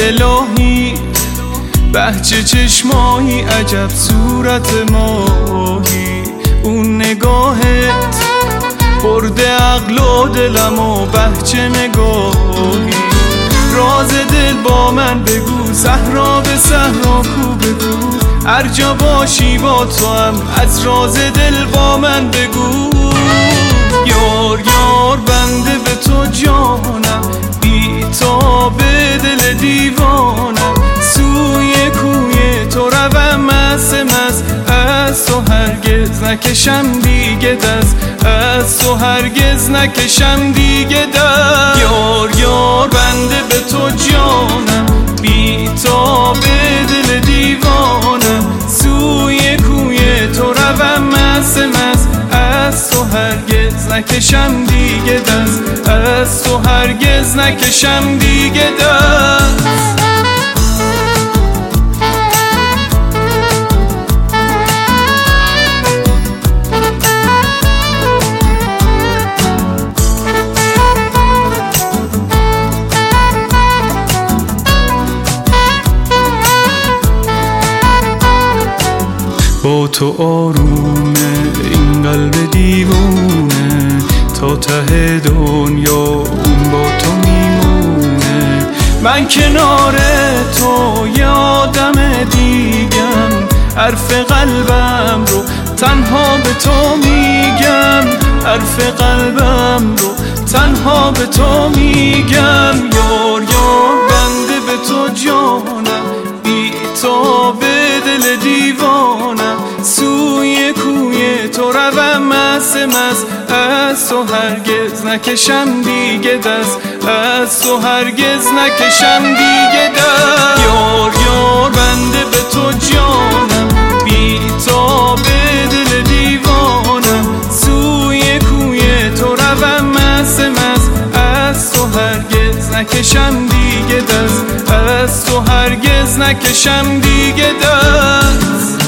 الهی، بهجه چشمایی، عجب صورت ماهی. اون نگاهت برده عقل و دلم و بهجه نگاهی. راز دل با من بگو، صحرا به صحرا کو بگو، هر جا باشی با تو هم از راز دل با من بگو. یار یار بنده به تو جانم، بی تو به دل دیوانم، سوی کوی تو روم مست مست، از تو هرگز نکشم دیگه دست، از تو هرگز نکشم دیگه دست. یار یار بنده به تو جانم، بی تو به دل دیوانم، سوی کوی تو روم مست مست، از تو هرگز نکشم دیگه دست، از تو هرگز نکشم دیگه دست. با تو آرومه این قلب دیوونه، تا ته دنیا اون با تو میمونه. من کنار تو یه آدم دیگم، حرف قلبم رو تنها به تو میگم، حرف قلبم رو تنها به تو میگم. یار یار بنده به تو جانم، بی تو به دل دیوانم، سوی کوی تو روم مست مست، از تو هرگز نکشم دیگه دست، از تو هرگز نکشم دیگه دست. یار یار بنده به تو جانم، بی تو به دل دیوانم، سوی کوی تو روم مست مست، از تو هرگز نکشم دیگه دست، از تو هرگز نکشم دیگه دست.